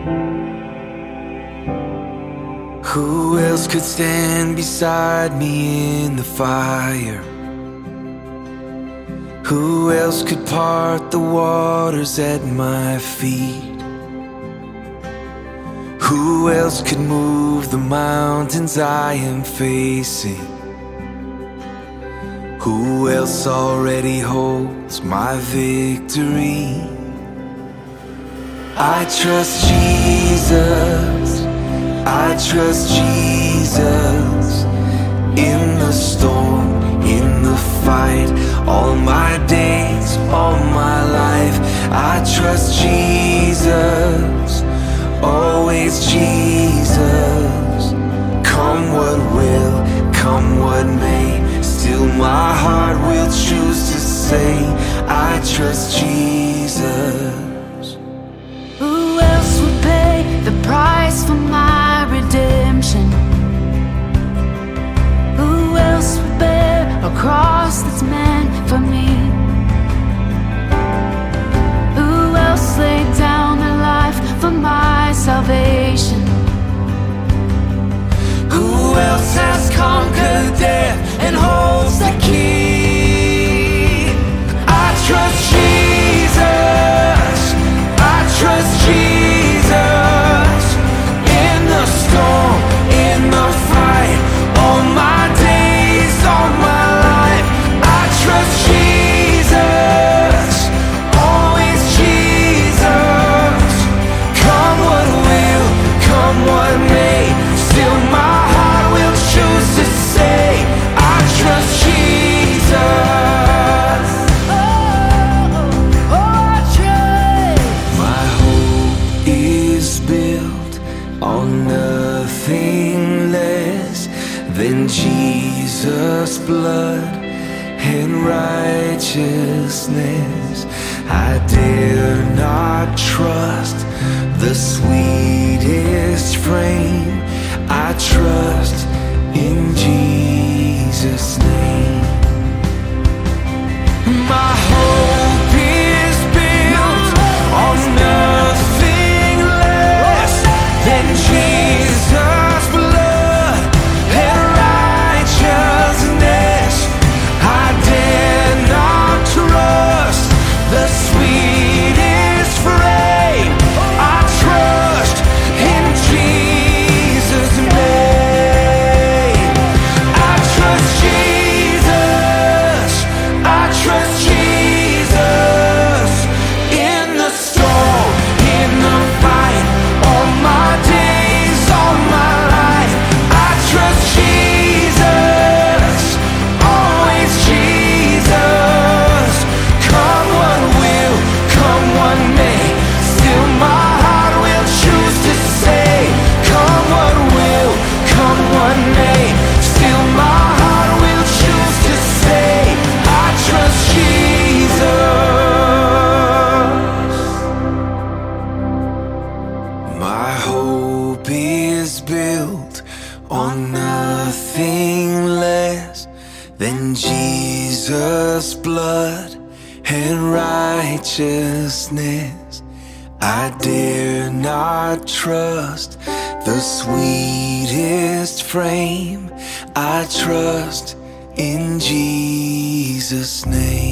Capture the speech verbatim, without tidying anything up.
Who else could stand beside me in the fire? Who else could part the waters at my feet? Who else could move the mountains I am facing? Who else already holds my victory? I trust Jesus, I trust Jesus. In the storm, in the fight, all my days, all my life, I trust Jesus, always Jesus. Come what will, come what may, still my heart will choose to say, I trust Jesus. Who else would pay the price for my redemption? Who else would bear a cross that's meant for me? Who else laid down their life for my salvation? Who else has conquered death and holds the key? I trust Jesus, I trust Jesus. In the storm, in the fight, all my days, all my life, I trust Jesus, always Jesus. Come what will, come what may, still my heart will choose to say, I trust Jesus. Oh, oh, I trust. My hope is built on nothing less than Jesus' blood and righteousness. I dare not trust the sweetest frame, I trust in Jesus' name. My hope is built on nothing less than Jesus' blood and righteousness. I dare not trust the sweetest frame, I trust in Jesus' name. I trust Jesus, I trust Jesus. In the storm, in the fight, all my days, all my life, I trust Jesus, always Jesus. Come what will, come what may, still my heart will choose to say, come what will, come what may, still my heart will choose to say, I trust Jesus. My hope is built on nothing less than Jesus' blood and righteousness. I dare not trust the sweetest frame, I trust in Jesus' name.